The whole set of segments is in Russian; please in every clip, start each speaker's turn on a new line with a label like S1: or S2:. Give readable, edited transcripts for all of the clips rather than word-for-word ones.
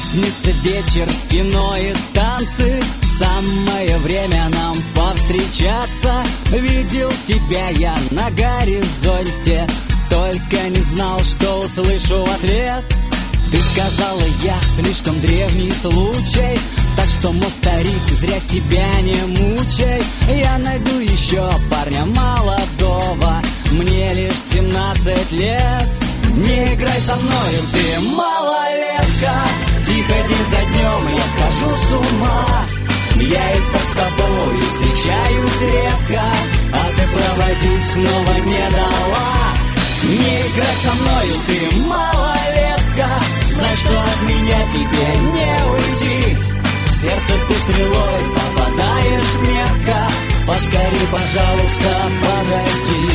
S1: Пятница, вечер, кино и танцы. Самое время нам повстречаться. Видел тебя я на горизонте, только не знал, что услышу в ответ. Ты сказала, я слишком древний случай, так что, мол, старик, зря себя не мучай. Я найду еще парня молодого, мне лишь 17 лет. Не играй со мною, ты малолетка. Тихо день за днем я схожу с ума. Я и так с тобой встречаюсь редко, а ты проводить снова не дала. Не играй со мною, ты малолетка. Знай, что от меня тебе не уйти. В сердце ты стрелой попадаешь метко. Поскорей, пожалуйста, подойди.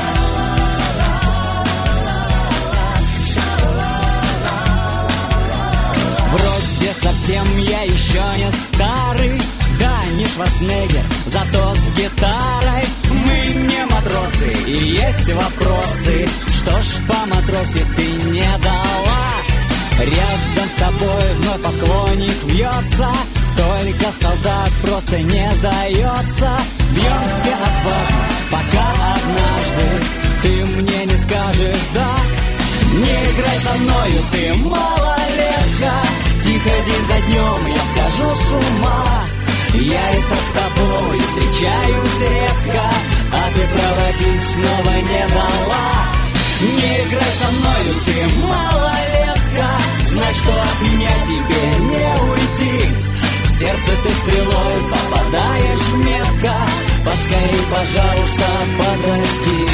S1: Вроде совсем я еще не старый, да, не Шварценеггер, зато с гитарой. Мы не матросы, и есть вопросы. Что ж, по матросе ты не дала. Рядом с тобой вновь поклонник вьется, только солдат просто не сдается. Бьемся отважно, пока однажды ты мне не скажешь «да». Не играй со мною, ты малолетка. Тихо день за днем я схожу с ума. Я и так с тобой встречаюсь редко, а ты проводить снова не дала. Не играй со мною, ты малолетка. Знай, что от меня тебе не уйти. В сердце ты стрелой попадаешь метко. Поскорей, пожалуйста, подрасти.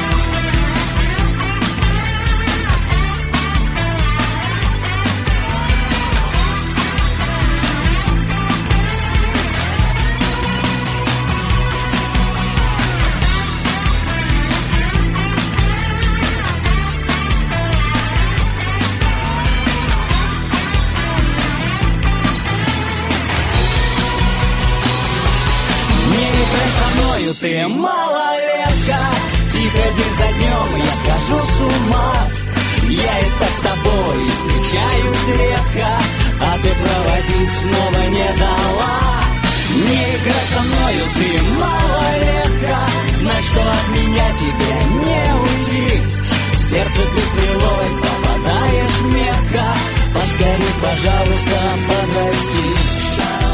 S1: Ты малолетка. Тихо день за днем я схожу с ума. Я и так с тобой встречаюсь редко, а ты проводить снова не дала. Не играй со мною, ты малолетка. Знай, что от меня тебе не уйти. В сердце ты стрелой попадаешь метко. Поскорей, пожалуйста, подрасти.